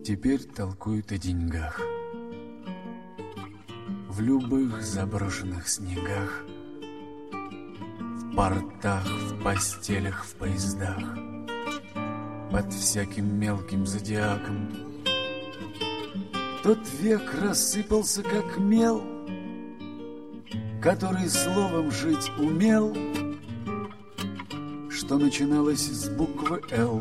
Теперь толкуют о деньгах. В любых заброшенных снегах, в портах, в постелях, в поездах, под всяким мелким зодиаком. Тот век рассыпался, как мел, который словом жить умел, что начиналось с буквы «Л»,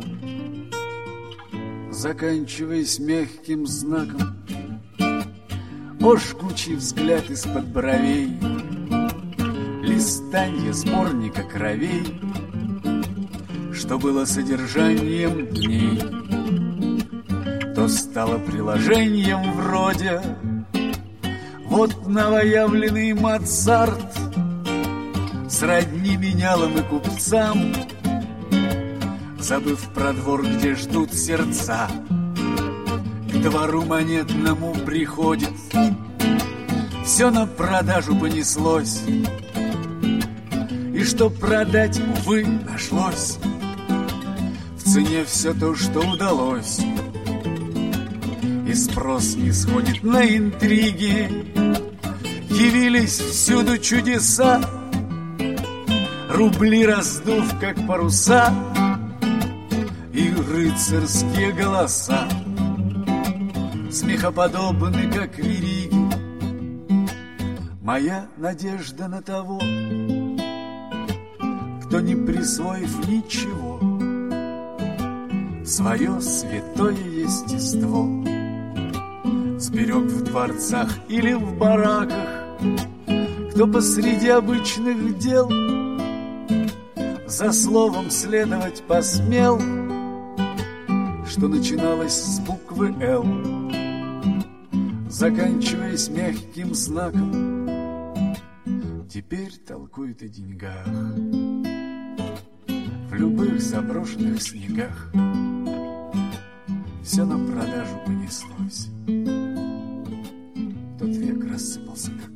заканчиваясь мягким знаком. О, жгучий взгляд из-под бровей, листанье сборника кровей, что было содержанием дней, то стало приложением вроде. Вот новоявленный Моцарт сродни менялам и купцам, забыв про двор, где ждут сердца, к двору монетному приходит. Все на продажу понеслось, и что продать, увы, нашлось. В цене все то, что удалось, и спрос не сходит на интриги. Явились всюду чудеса, рубли раздув, как паруса, и рыцарские голоса смехоподобны, как вериги. Моя надежда на того, кто, не присвоив ничего, свое святое естество сберег в дворцах или в бараках, кто посреди обычных дел за словом следовать посмел, что начиналось с буквы «Л», заканчиваясь мягким знаком. Теперь толкуют о деньгах. В любых заброшенных снегах все на продажу понеслось. Тот век рассыпался, как